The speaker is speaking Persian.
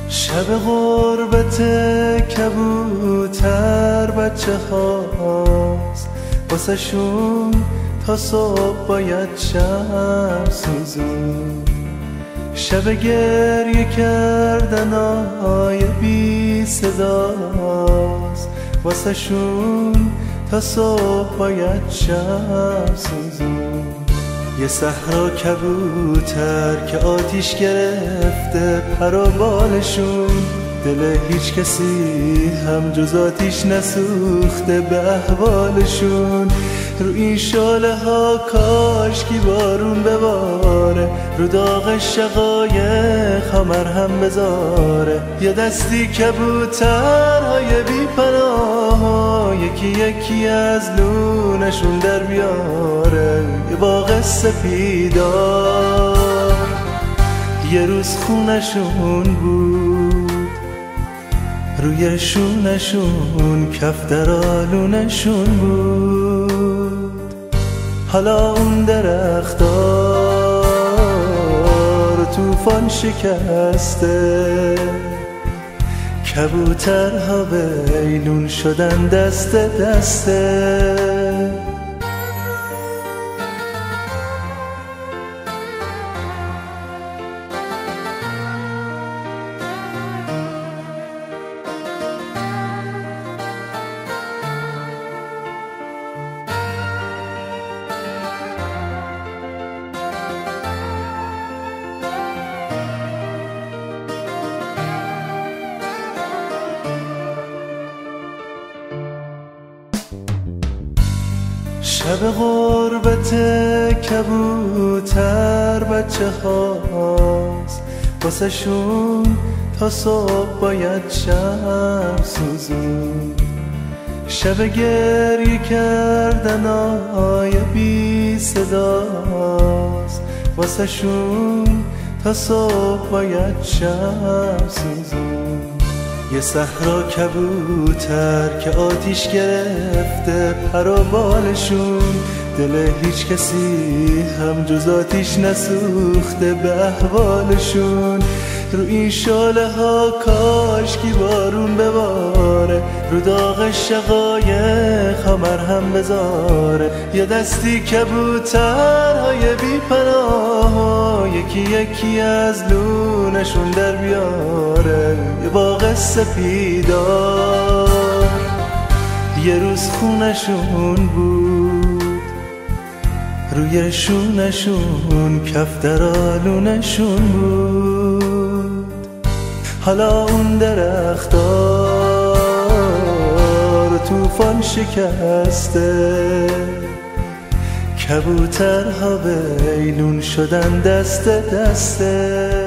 شب غربت کبوتر بچه هاست، واسه شون تا صبح باید شب سوزون. شب گریه کردن آی بی صداست، واسه شون تا صبح باید شب سوزون. یه صحرا کبوتر که آتیش گرفته پر و بالشون، دل هیچ کسی هم جز آتیش نسوخته به احوالشون. رو این شاله ها کاشکی بارون بباره، رو داغ شقایق ها مرهم بذاره. یه دستی کبوترهای بی پناه، یکی یکی از لونشون در بیاره. یه باغ سپیدار یه روز خونشون بود، روی شونشون کف در آلونشون بود. حالا اون درختار طوفان شکسته، کبوترها بیلون شدن دست دسته. شب غربت کبوتر بچه هاست، واسه شون تا صبح باید شب سوزون. شب گریه کردن آی بی صداست، واسه شون تا صبح باید شب سوزون. یه صحرا کبوتر که آتیش گرفته پر و بالشون، دل هیچ کسی هم جز آتیش نسوخته به احوالشون. رو این شاله ها کاشکی بارون بباره، رو داغ شقایق ها مرهم بذاره. یه دستی کبوترهای بی پناه، یکی یکی از لونشون در بیاره. یه باغ سپیدار یه روز خونشون بود، روی شونشون کف در آلونشون بود. حالا اون درختار طوفان شکسته، کبوترها بیلون شدن دست دسته.